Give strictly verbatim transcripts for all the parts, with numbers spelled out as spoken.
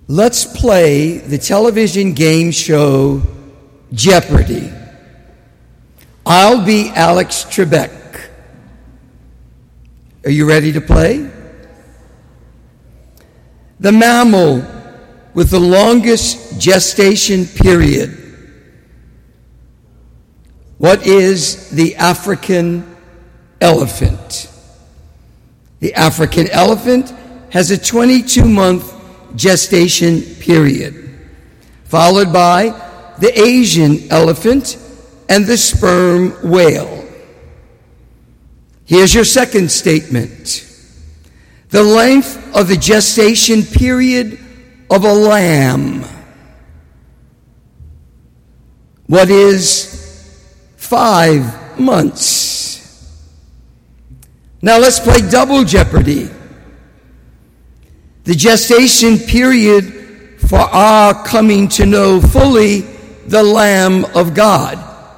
Let's play the television game show Jeopardy! I'll be Alex Trebek. Are you ready to play? The mammal with the longest gestation period. What is the African elephant? The African elephant has a twenty-two month gestation period, followed by the Asian elephant and the sperm whale. Here's your second statement. The length of the gestation period of a lamb. What is five months? Now let's play double jeopardy. The gestation period for our coming to know fully the Lamb of God.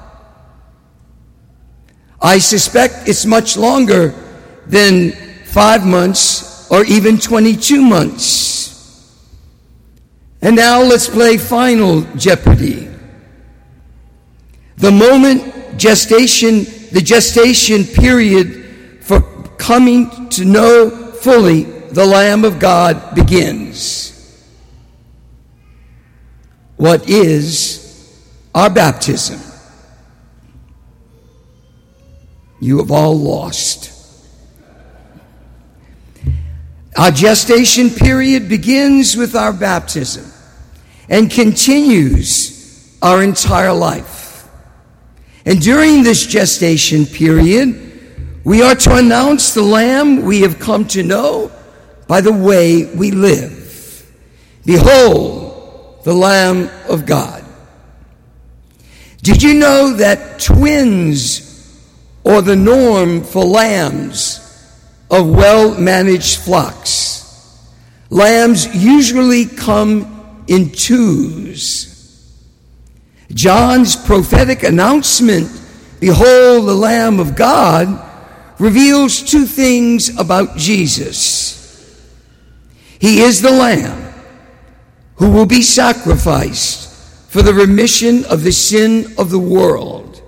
I suspect it's much longer than five months or even twenty-two months. And now let's play final jeopardy. The moment gestation, the gestation period for coming to know fully the Lamb of God begins. What is our baptism? You have all lost. Our gestation period begins with our baptism and continues our entire life. And during this gestation period, we are to announce the Lamb we have come to know by the way we live. Behold, the Lamb of God. Did you know that twins or the norm for lambs of well-managed flocks? Lambs usually come in twos. John's prophetic announcement, behold the Lamb of God, reveals two things about Jesus. He is the Lamb who will be sacrificed for the remission of the sin of the world.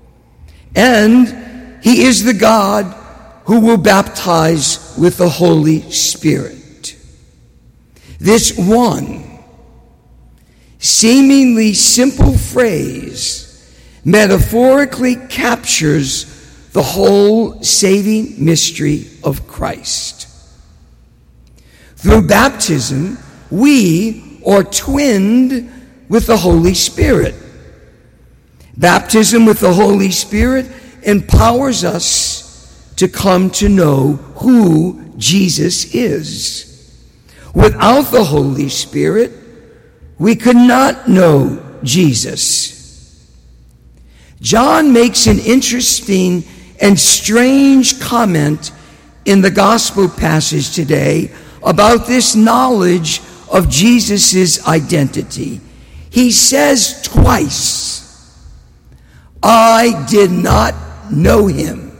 And he is the God who will baptize with the Holy Spirit. This one seemingly simple phrase metaphorically captures the whole saving mystery of Christ. Through baptism, we are twinned with the Holy Spirit. Baptism with the Holy Spirit empowers us to come to know who Jesus is. Without the Holy Spirit, we could not know Jesus. John makes an interesting and strange comment in the gospel passage today about this knowledge of Jesus' identity. He says twice, I did not know him.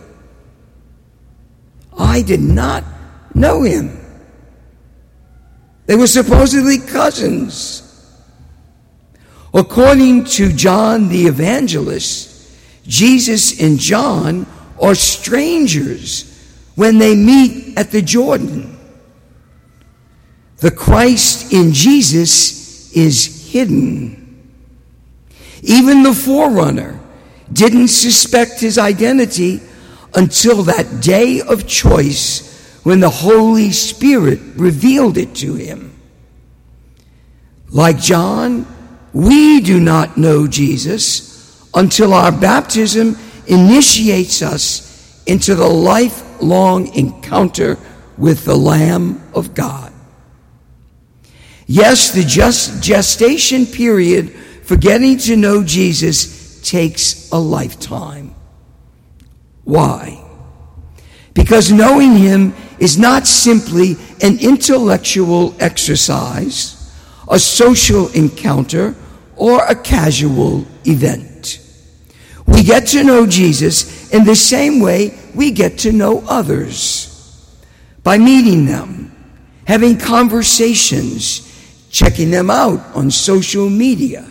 I did not know him. They were supposedly cousins. According to John the Evangelist, Jesus and John are strangers when they meet at the Jordan. The Christ in Jesus is hidden. Even the forerunner didn't suspect his identity until that day of choice when the Holy Spirit revealed it to him. Like John, we do not know Jesus until our baptism initiates us into the lifelong encounter with the Lamb of God. Yes, the just gestation period for getting to know Jesus takes a lifetime. Why? Because knowing him is not simply an intellectual exercise, a social encounter, or a casual event. We get to know Jesus in the same way we get to know others. By meeting them, having conversations, checking them out on social media.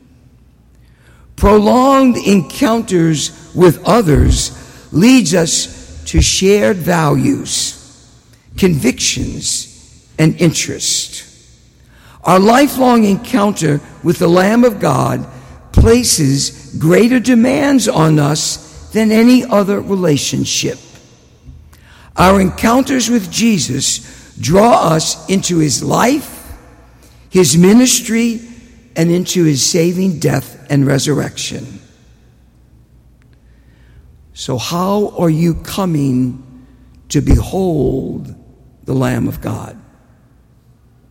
Prolonged encounters with others leads us to shared values, convictions, and interest. Our lifelong encounter with the Lamb of God places greater demands on us than any other relationship. Our encounters with Jesus draw us into his life, his ministry, and into his saving death and resurrection. So how are you coming to behold the Lamb of God?